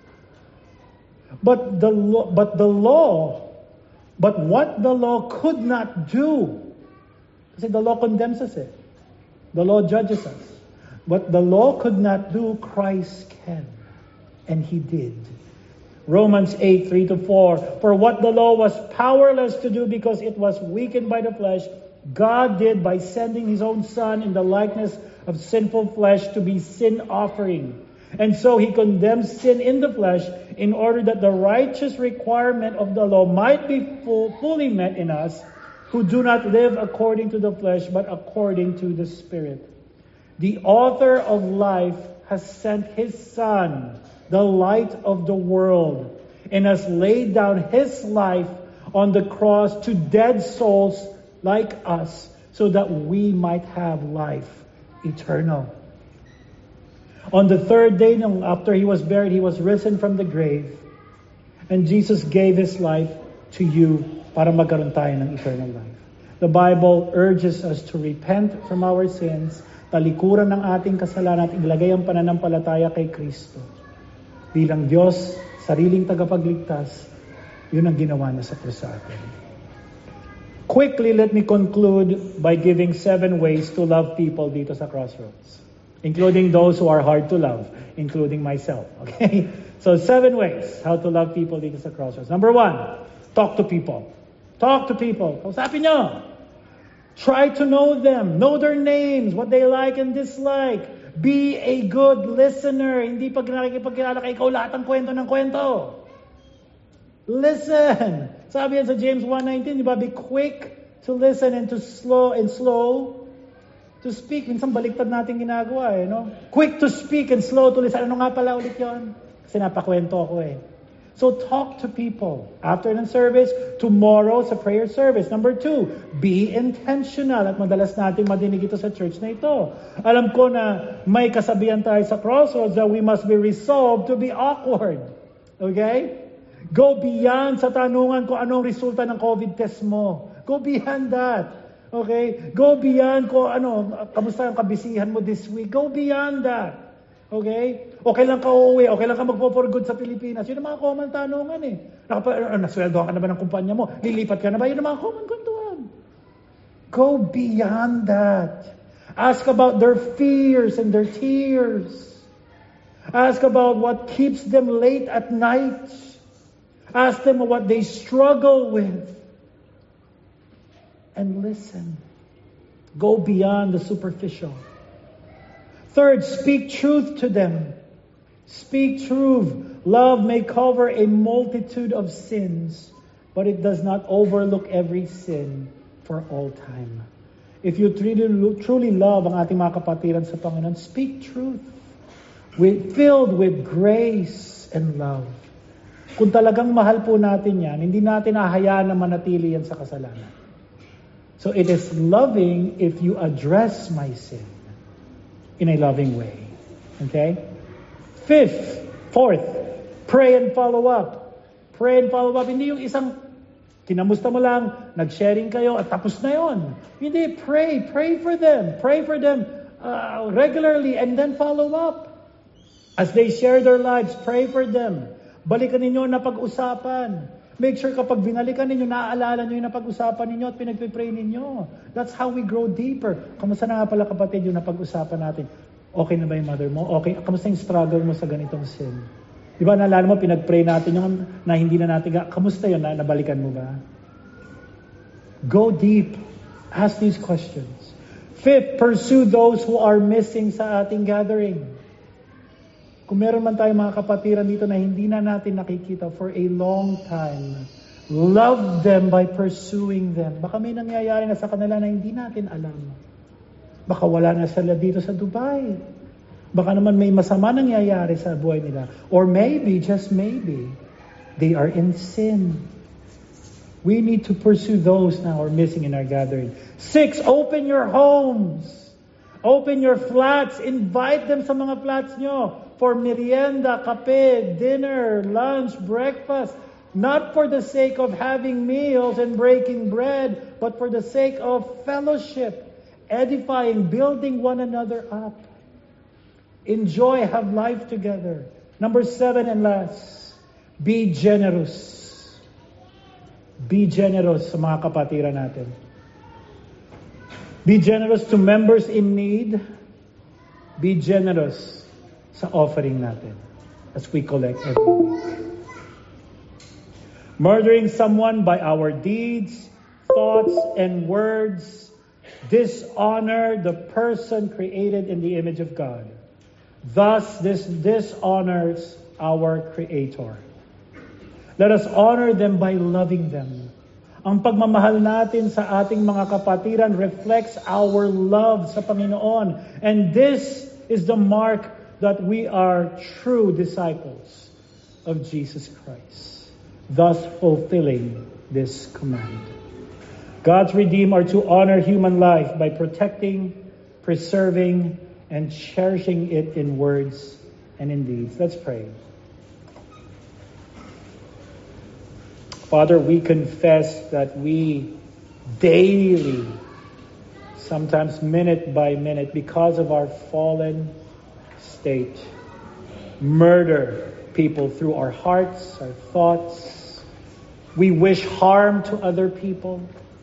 But the law, but the law, but what the law could not do, kasi the law condemns us eh. The law judges us. What the law could not do, Christ can. And He did. Romans eight, three to four. For what the law was powerless to do because it was weakened by the flesh, God did by sending His own Son in the likeness of sinful flesh to be sin offering. And so He condemns sin in the flesh in order that the righteous requirement of the law might be full, fully met in us who do not live according to the flesh but according to the Spirit. The author of life has sent His Son, the light of the world, and has laid down His life on the cross to dead souls like us so that we might have life eternal. On the third day, after He was buried, He was risen from the grave. And Jesus gave His life to you para magkaroon tayo ng eternal life. The Bible urges us to repent from our sins, talikuran ng ating kasalanan at ilagay ang pananampalataya kay Kristo. Bilang Diyos, sariling tagapagligtas, yun ang ginawa niya sa krus sa atin. Quickly, let me conclude by giving seven ways to love people dito sa Crossroads. Including those who are hard to love, including myself. Okay? So, seven ways how to love people dito sa Crossroads. Number one, talk to people. Talk to people. Kausapin nyo. Try to know them. Know their names, what they like and dislike. Be a good listener. Hindi pag nakikipagkilala ka, ikaw lahat ang kwento ng kwento. Listen. Sabi yan sa James one nineteen, di ba? Be quick to listen and to slow and slow to speak. Minsan baliktad natin ginagawa eh, no? Quick to speak and slow to listen. Ano nga pala ulit yun? Kasi napakwento ako eh. So talk to people. After ng service, tomorrow sa prayer service. Number two, be intentional. At madalas natin madinig ito sa church na ito. Alam ko na may kasabihan tayo sa Crossroads that we must be resolved to be awkward. Okay? Go beyond sa tanungan kung anong resulta ng COVID test mo. Go beyond that. Okay? Go beyond ko ano, kamusta ang kabisihan mo this week. Go beyond that. Okay? Okay lang ka uuwi, okay lang ka magpo-for good sa Pilipinas. Yun ang mga common tanungan eh. Nakapa, uh, nasweldohan ka na ba ng kumpanya mo? Lilipat ka na ba? Yun ang mga common kwentuhan. Go beyond that. Ask about their fears and their tears. Ask about what keeps them late at night. Ask them what they struggle with. And listen. Go beyond the superficial. Third, speak truth to them. Speak truth. Love may cover a multitude of sins, but it does not overlook every sin for all time. If you truly, truly love ang ating mga kapatiran sa Panginoon, speak truth. With, filled with grace and love. Kung talagang mahal po natin yan, hindi natin ahayaan na manatili yan sa kasalanan. So it is loving if you address my sin in a loving way. Okay? Fifth, fourth, pray and follow up. Pray and follow up. Hindi yung isang kinamusta mo lang, nag-sharing kayo at tapos na yon. Hindi, pray. Pray for them. Pray for them uh, regularly and then follow up. As they share their lives, pray for them. Balikan ninyo na pag-usapan. Make sure kapag binalikan ninyo, naaalala nyo yung napag-usapan ninyo at pinagpipray ninyo. That's how we grow deeper. Kamusta na nga pala kapatid yung napag-usapan natin? Okay na ba yung mother mo? Okay. Kamusta yung struggle mo sa ganitong sin? Di ba naalala mo, pinagpray natin yung na hindi na natin, kamusta yun? Na, nabalikan mo ba? Go deep. Ask these questions. Fifth, pursue those who are missing sa ating gathering. Kung meron man tayong mga kapatiran dito na hindi na natin nakikita for a long time, love them by pursuing them. Baka may nangyayari na sa kanila na hindi natin alam. Baka wala na sila dito sa Dubai. Baka naman may masama nangyayari sa buhay nila. Or maybe, just maybe, they are in sin. We need to pursue those now who are missing in our gathering. Six, open your homes. Open your flats. Invite them sa mga flats nyo for merienda, kape, dinner, lunch, breakfast. Not for the sake of having meals and breaking bread, but for the sake of fellowship, edifying, building one another up. Enjoy, have life together. Number seven and last, be generous. Be generous sa mga kapatiran natin. Be generous to members in need. Be generous sa offering natin as we collect every week. Murdering someone by our deeds, thoughts, and words dishonor the person created in the image of God. Thus, this dishonors our Creator. Let us honor them by loving them. Ang pagmamahal natin sa ating mga kapatiran reflects our love sa Panginoon. And this is the mark that we are true disciples of Jesus Christ, thus fulfilling this command. God's redeemed are to honor human life by protecting, preserving, and cherishing it in words and in deeds. Let's pray. Father, we confess that we daily, sometimes minute by minute, because of our fallen state, murder people through our hearts, our thoughts. We wish harm to other people.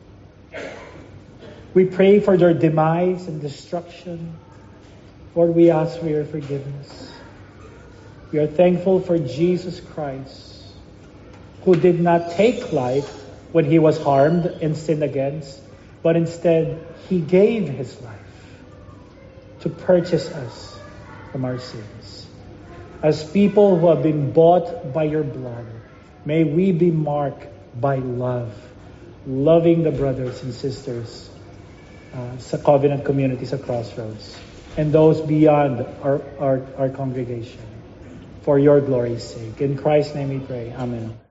We pray for their demise and destruction. Lord, we ask for your forgiveness. We are thankful for Jesus Christ, who did not take life when he was harmed and sinned against, but instead he gave his life to purchase us from our sins. As people who have been bought by your blood, may we be marked by love, loving the brothers and sisters uh, sa Covenant communities at Crossroads, and those beyond our, our, our congregation, for your glory's sake. In Christ's name we pray. Amen.